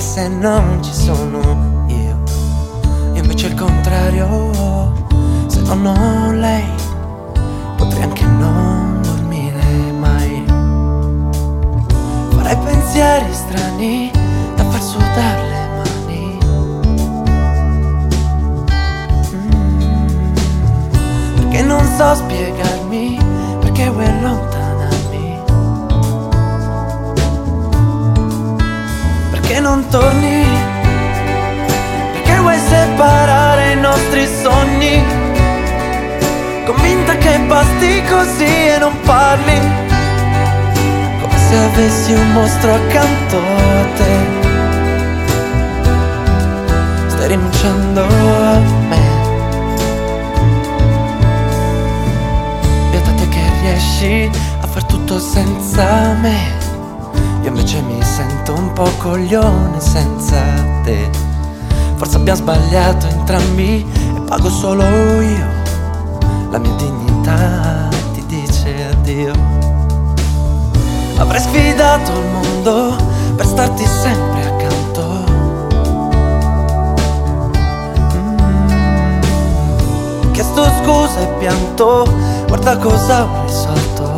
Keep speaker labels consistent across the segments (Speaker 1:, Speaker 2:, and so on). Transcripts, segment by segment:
Speaker 1: se non ci sono io invece il contrario, se non ho lei potrei anche non dormire mai. Farei pensieri strani da far sudare le mani. Perché non so spiegarmi perché vuoi allontanarmi, perché non torni, perché vuoi separare i nostri sogni, convinta che basti così e non parli, come se avessi un mostro accanto a te. Stai rinunciando a me, beata te che riesci a far tutto senza me. Io invece mi sento un po' coglione senza te. Forse abbiamo sbagliato entrambi e pago solo io. La mia dignità ti dice addio. Avrei sfidato il mondo per starti sempre accanto. Chiesto scusa e pianto, guarda cosa ho risolto.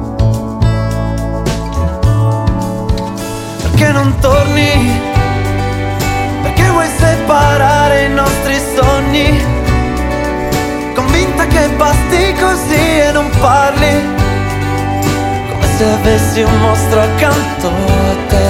Speaker 1: Perché non torni? Perché vuoi separare i nostri sogni? Convinta che basti così e non parli, come se avessi un mostro accanto a te.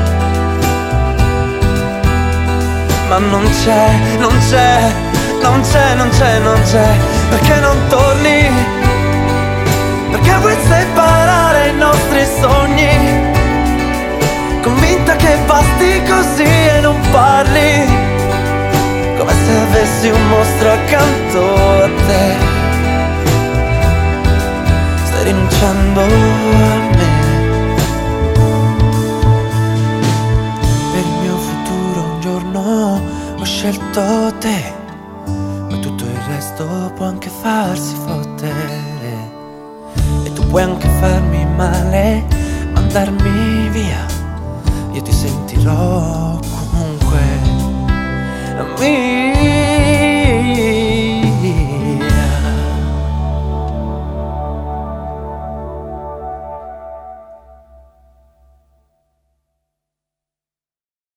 Speaker 1: Ma non c'è, non c'è, non c'è, non c'è, non c'è. Perché non torni? Perché vuoi separare i nostri sogni? Convinta che basti così e non parli, come se avessi un mostro accanto a te. Stai rinunciando a me. Per il mio futuro un giorno ho scelto te, ma tutto il resto può anche farsi fottere. E tu puoi anche farmi male, mandarmi via, io ti sentirò comunque.